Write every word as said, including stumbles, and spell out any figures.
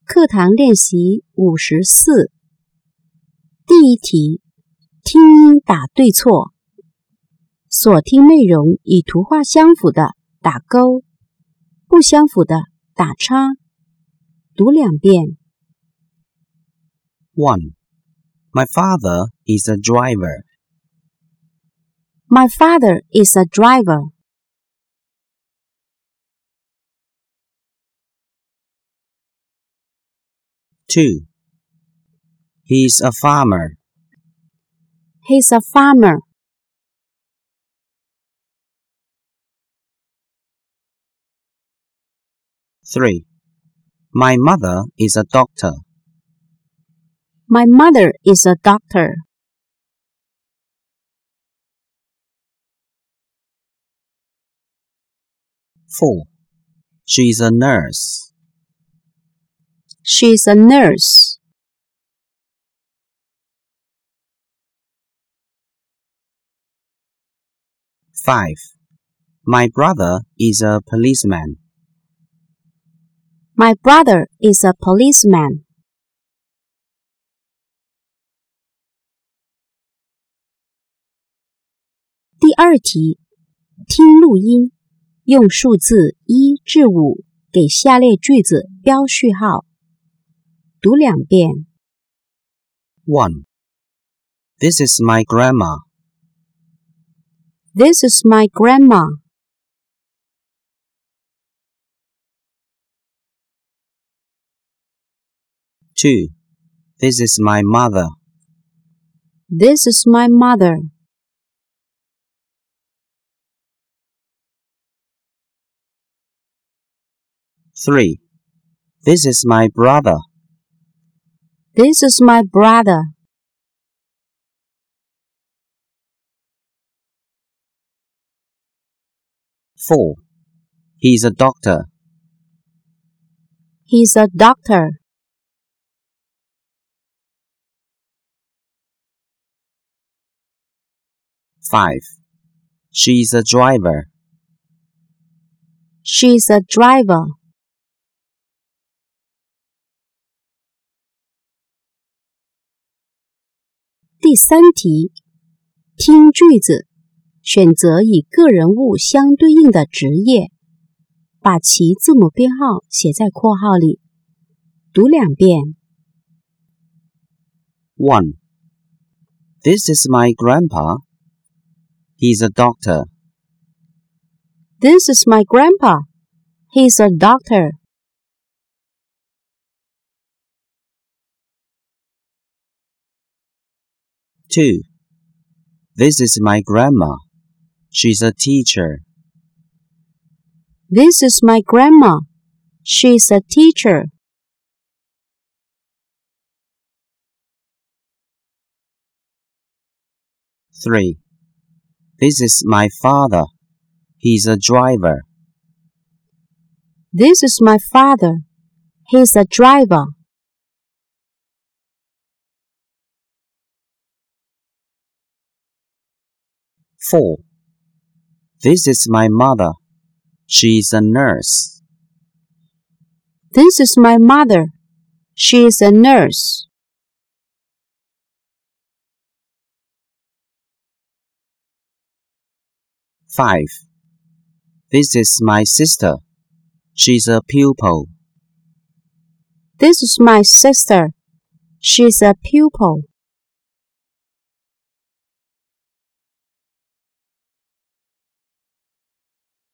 课堂练习五十四。第一题，听音打对错。所听内容与图画相符的打勾，不相符的打叉。读两遍。 one. My father is a driver. My father is a driver. two. He is a farmer. He's a farmer. three. My mother is a doctor. My mother is a doctor. four. She is a nurse. She's a nurse. five. My brother is a policeman. My brother is a policeman. 第二题，听录音，用数字一至五给下列句子标序号。读两遍。 one. This is my grandma. This is my grandma. two. This is my mother. This is my mother. three. This is my brother. This is my brother. four. He's a doctor. He's a doctor. five. She's a driver. She's a driver. 第三题，听句子，选择与个人物相对应的职业，把其字母编号写在括号里。读两遍。 one. This is my grandpa. He's a doctor. This is my grandpa. He's a doctor. two. This is my grandma. She's a teacher. This is my grandma. She's a teacher. three. This is my father. He's a driver. This is my father. He's a driver. four. This is my mother. She's a nurse. This is my mother. She's a nurse. five. This is my sister. She's a pupil. This is my sister. She's a pupil.